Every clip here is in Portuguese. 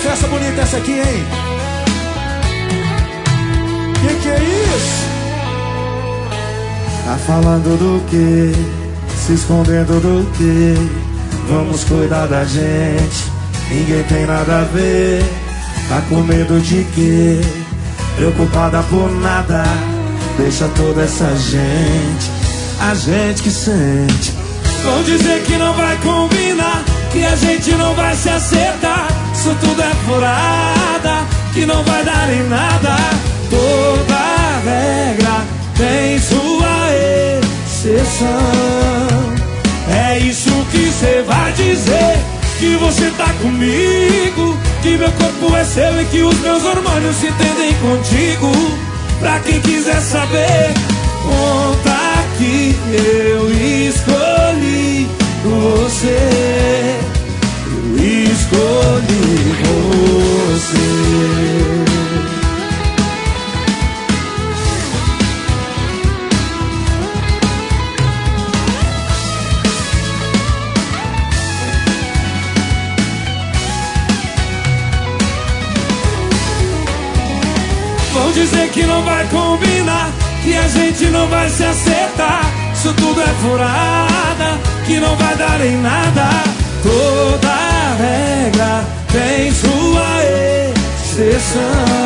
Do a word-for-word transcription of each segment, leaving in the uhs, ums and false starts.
festa bonita essa aqui, hein? Que que é isso? Tá falando do que? Se escondendo do que? Vamos cuidar da gente, ninguém tem nada a ver. Tá com medo de quê? Preocupada por nada. Deixa toda essa gente, a gente que sente. Vão dizer que não vai combinar, que a gente não vai se acertar. Isso tudo é furada, que não vai dar em nada. Toda regra tem sua exceção. É isso que cê vai dizer, que você tá comigo, que meu corpo é seu e que os meus hormônios se entendem contigo. Pra quem quiser saber, conta que eu escolhi você. Eu escolhi você. Vão dizer que não vai combinar, que a gente não vai se acertar. Isso tudo é furada, que não vai dar em nada. Toda regra tem sua exceção.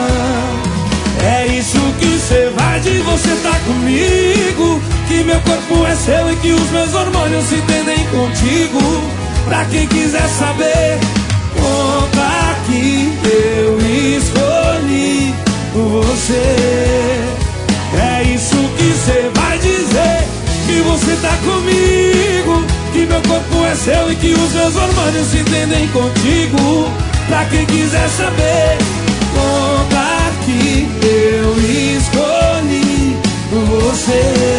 É isso que cê vai de você tá comigo, que meu corpo é seu e que os meus hormônios se entendem contigo. Pra quem quiser saber, conta que eu escolhi você. É isso que cê vai dizer, que você tá comigo, que meu corpo é seu e que os meus hormônios se entendem contigo. Pra quem quiser saber, conta que eu escolhi você.